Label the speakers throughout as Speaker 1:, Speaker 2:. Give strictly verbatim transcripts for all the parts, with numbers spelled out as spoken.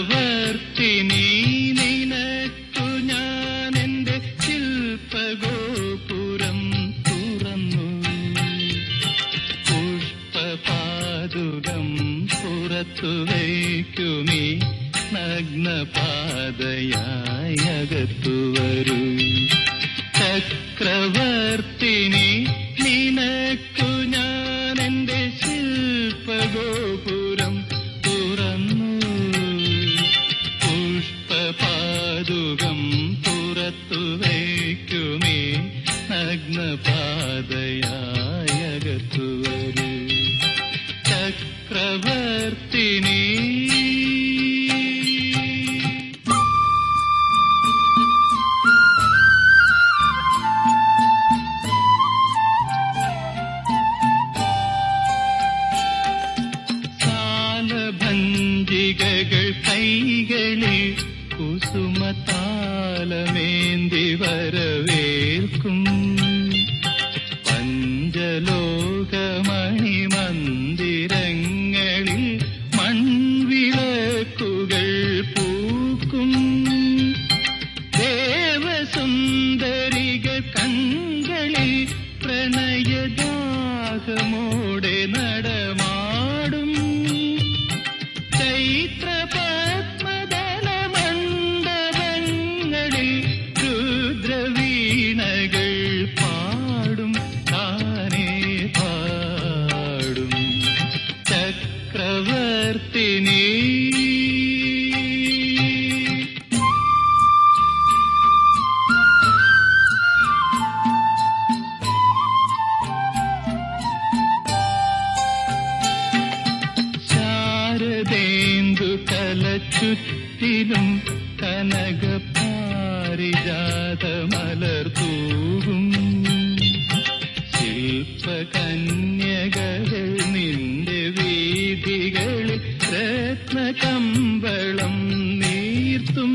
Speaker 1: ചക്രവർത്തിനി നിനക്കു ഞാൻ എന്റെ ശില്പഗോപുരം തുറന്നു. പുഷ്പപാദുകം പുറത്തു വയ്ക്കുമീ നഗ്നപാതയായി അകത്തു വരൂ. ചക്രവർത്തിനി നിനക്കു ഞാൻ എന്റെ ശില്പഗോപുരം തുറന്നു. പുഷ്പപാദുകം പുറത്തു വയ്ക്കുമേ നഗ്നപാതയായി അകത്തു വരൂ. ചക്രവർത്തിനി ഭഞ്ജികകൾ കൈകളിൽ കുസുമതാലമേന്തി വരവേൽക്കും. പഞ്ചലോകമണി മന്ദിരങ്ങളിൽ മൺവിളക്കുകൾ പൂക്കും. ദേവസുന്ദരികൾ കൺകളിൽ പ്രണയദാഹമോടെ നടമാടും. ചൈത്രപത്മദലമണ്ഡപങ്ങളിൽ രുദ്രവീണകൾ പാടും, താനേ പാടും. ചക്രവർത്തിനി ശാരദേന്ദു തലച്ചുറ്റിലും കനകപാരിജാത മലർത്തൂകും. ശില്പകന്യകൾ നിന്റെ വീഥികളിൽ രത്നകമ്പളം നീർത്തും.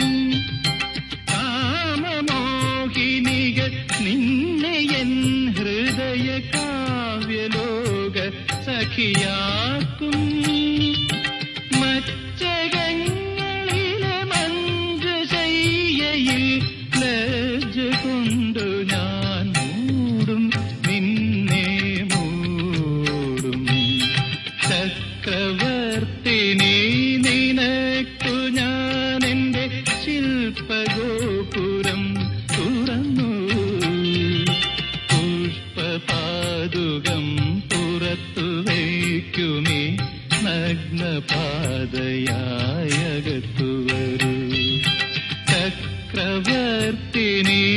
Speaker 1: കാമമോഹിനികൾ നിന്നെ എൻ ഹൃദയ കാവ്യലോക സഖിയാക്കും. മച്ചകങ്ങളിലെ മഞ്ജുശയ്യയിൽ ലജ്ജ കൊണ്ടു ഞാൻ മൂടും, നിന്നെ മൂടും. ചക്രവർത്തിനി നിനക്കു ഞാൻ എന്റെ ശില്പഗോപുരം തുറന്നു. പുഷ്പപാദുകം പുറത്തു വയ്ക്കുമേ നഗ്നപാതയായി അകത്തു വരൂ. ചക്രവർത്തിനി